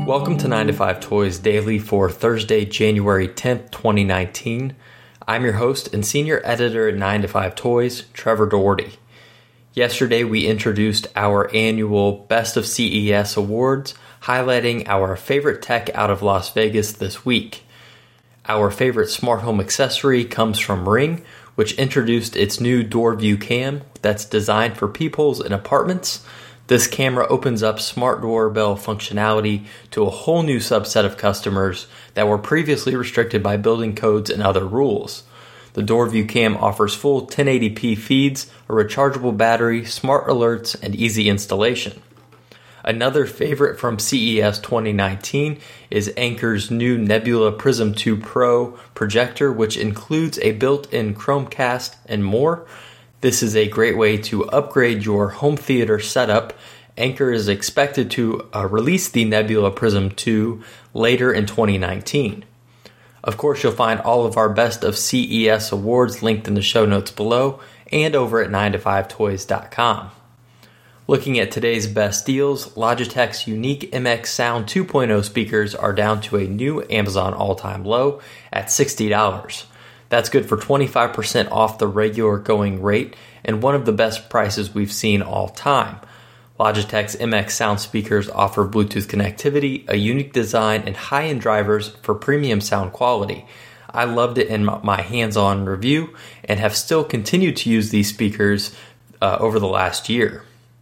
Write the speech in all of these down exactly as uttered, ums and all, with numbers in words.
Welcome to nine to five Toys Daily for Thursday, January tenth, twenty nineteen. I'm your host and senior editor at nine to five Toys, Trevor Doherty. Yesterday we introduced our annual Best of C E S awards, highlighting our favorite tech out of Las Vegas this week. Our favorite smart home accessory comes from Ring, which introduced its new Door View Cam that's designed for peepholes in apartments. This camera opens up smart doorbell functionality to a whole new subset of customers that were previously restricted by building codes and other rules. The Door View Cam offers full ten eighty p feeds, a rechargeable battery, smart alerts, and easy installation. Another favorite from C E S twenty nineteen is Anker's new Nebula Prism two Pro projector, which includes a built-in Chromecast and more. This is a great way to upgrade your home theater setup. Anker is expected to uh, release the Nebula Prism two later in twenty nineteen. Of course, you'll find all of our Best of C E S awards linked in the show notes below and over at nine to five toys dot com. Looking at today's best deals, Logitech's unique M X Sound two point oh speakers are down to a new Amazon all-time low at sixty dollars. That's good for twenty-five percent off the regular going rate and one of the best prices we've seen all time. Logitech's M X Sound speakers offer Bluetooth connectivity, a unique design, and high-end drivers for premium sound quality. I loved it in my hands-on review and have still continued to use these speakers uh, over the last year.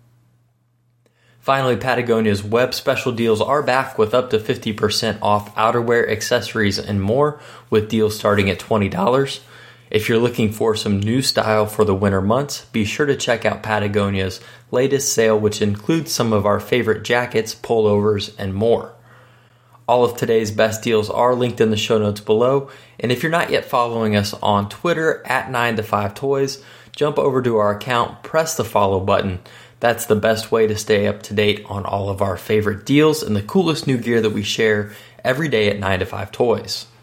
Finally, Patagonia's web special deals are back with up to fifty percent off outerwear, accessories, and more, with deals starting at twenty dollars. If you're looking for some new style for the winter months, be sure to check out Patagonia's latest sale, which includes some of our favorite jackets, pullovers, and more. All of today's best deals are linked in the show notes below, and if you're not yet following us on Twitter at nine to five toys, jump over to our account, press the follow button. That's the best way to stay up to date on all of our favorite deals and the coolest new gear that we share every day at nine to five toys.